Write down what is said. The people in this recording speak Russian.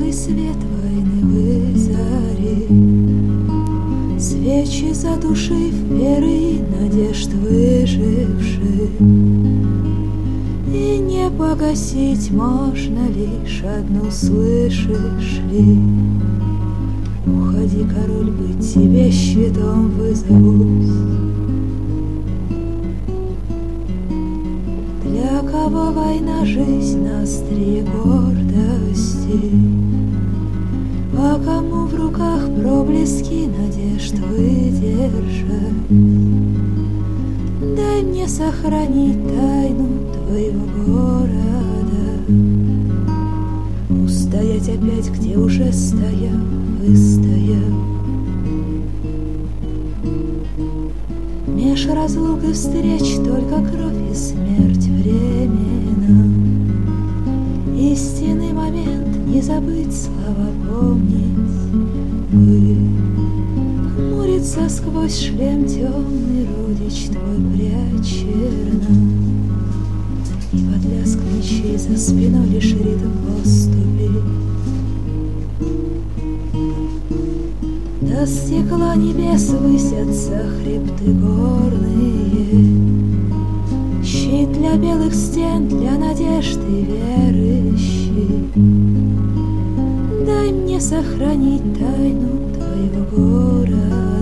тусклый свет войны вызори, свечи задушив веры и надежд выживших. И не погасить можно лишь одну, слышишь ли? Уходи, король, быть тебе щитом вызовусь. Для кого война — жизнь на острие гордости, а кому в руках проблески надежд выдержать. Дай мне сохранить тайну твоего города, устоять опять, где уже стоял, выстоял. Меж разлук и встреч только кровь и смерть временно. Истинный момент не забыть, слова помнить бы. Хмурится сквозь шлем темный родич твой прячерно, и под лязг мечей за спиной лишь ритм поступи. До стекла небес высятся хребты горные, щит для белых стен, для надежды верующей. Дай мне сохранить тайну твоего города,